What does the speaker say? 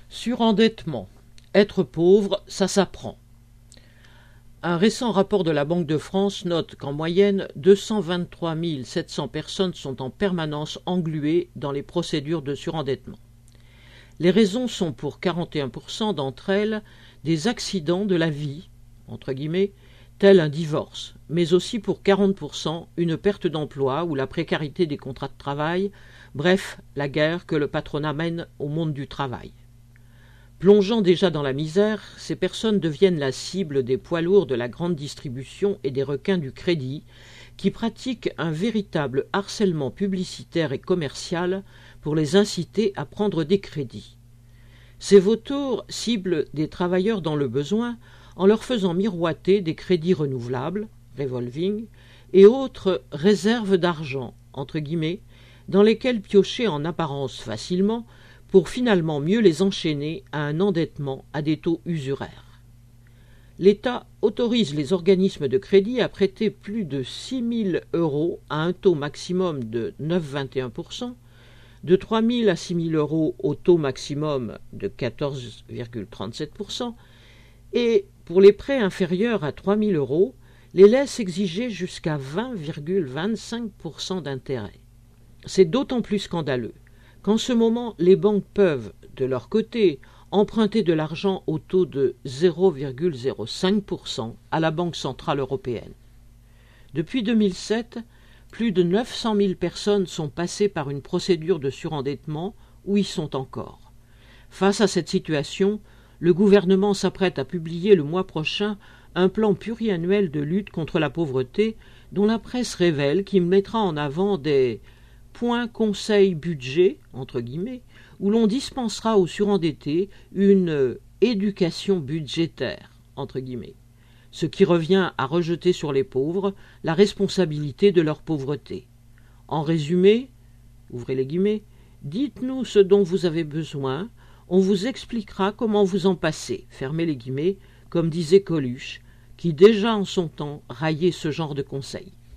Surendettement. Être pauvre, ça s'apprend. Un récent rapport de la Banque de France note qu'en moyenne, 223 700 personnes sont en permanence engluées dans les procédures de surendettement. Les raisons sont pour 41% d'entre elles des accidents de la vie, entre guillemets, tel un divorce, mais aussi pour 40% une perte d'emploi ou la précarité des contrats de travail, bref, la guerre que le patronat mène au monde du travail. Plongeant déjà dans la misère, ces personnes deviennent la cible des poids lourds de la grande distribution et des requins du crédit, qui pratiquent un véritable harcèlement publicitaire et commercial pour les inciter à prendre des crédits. Ces vautours ciblent des travailleurs dans le besoin en leur faisant miroiter des crédits renouvelables, revolving, et autres réserves d'argent, entre guillemets, dans lesquelles piocher en apparence facilement pour finalement mieux les enchaîner à un endettement à des taux usuraires. L'État autorise les organismes de crédit à prêter plus de 6 000 € à un taux maximum de 9,21%, de 3 000 à 6 000 € au taux maximum de 14,37%, et pour les prêts inférieurs à 3 000 €, les laisse exiger jusqu'à 20,25% d'intérêt. C'est d'autant plus scandaleux qu'en ce moment, les banques peuvent, de leur côté, emprunter de l'argent au taux de 0,05% à la Banque centrale européenne. Depuis 2007, plus de 900 000 personnes sont passées par une procédure de surendettement ou y sont encore. Face à cette situation, le gouvernement s'apprête à publier le mois prochain un plan pluriannuel de lutte contre la pauvreté dont la presse révèle qu'il mettra en avant des points conseil budget, entre guillemets, où l'on dispensera aux surendettés une éducation budgétaire, entre guillemets, ce qui revient à rejeter sur les pauvres la responsabilité de leur pauvreté. En résumé, ouvrez les guillemets, dites-nous ce dont vous avez besoin, on vous expliquera comment vous en passer, fermez les guillemets, comme disait Coluche, qui déjà en son temps raillait ce genre de conseils.